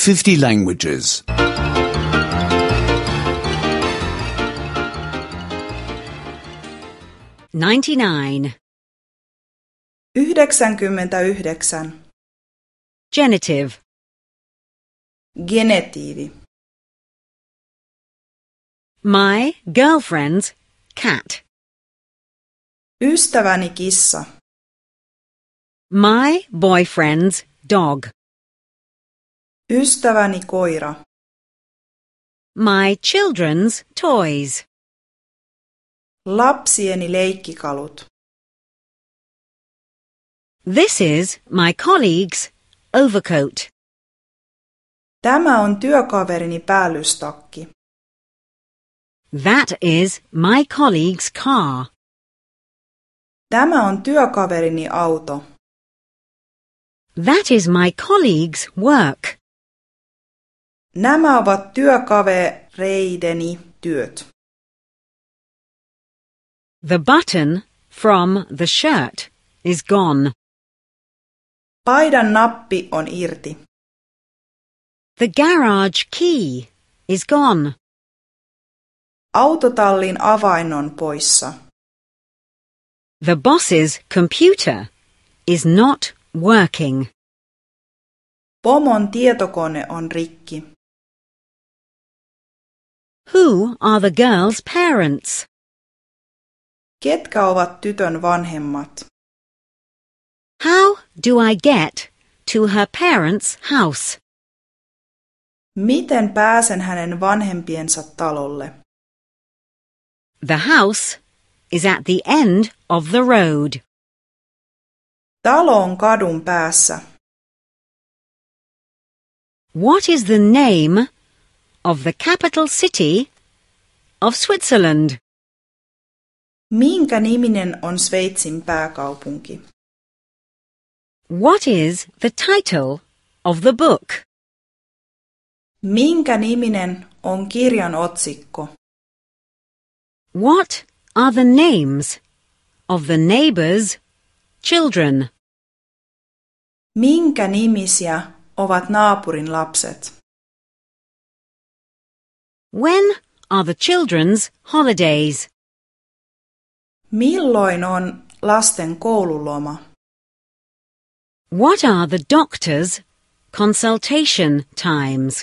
50 languages. 99. 99. Genitive. Genetiivi. My girlfriend's cat. Ystäväni kissa. My boyfriend's dog. Ystäväni koira. My children's toys. Lapsieni leikkikalut. This is my colleague's overcoat. Tämä on työkaverini päällystakki. That is my colleague's car. Tämä on työkaverini auto. That is my colleague's work. Nämä ovat työkavereideni työt. The button from the shirt is gone. Paidan nappi on irti. The garage key is gone. Autotallin avain on poissa. The boss's computer is not working. Pomon tietokone on rikki. Who are the girl's parents? Ketkä ovat tytön vanhemmat? How do I get to her parents' house? Miten pääsen hänen vanhempiensa talolle? The house is at the end of the road. Talo on kadun päässä. What is the name of the capital city of Switzerland? Minkä niminen on Sveitsin pääkaupunki? What is the title of the book? Minkä niminen on kirjan otsikko? What are the names of the neighbor's children? Minkä nimisiä ovat naapurin lapset? When are the children's holidays? Milloin on lasten koululoma? What are the doctor's consultation times?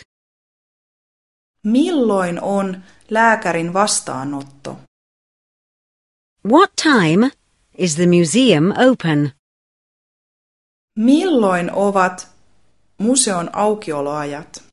Milloin on lääkärin vastaanotto? What time is the museum open? Milloin ovat museon aukioloajat?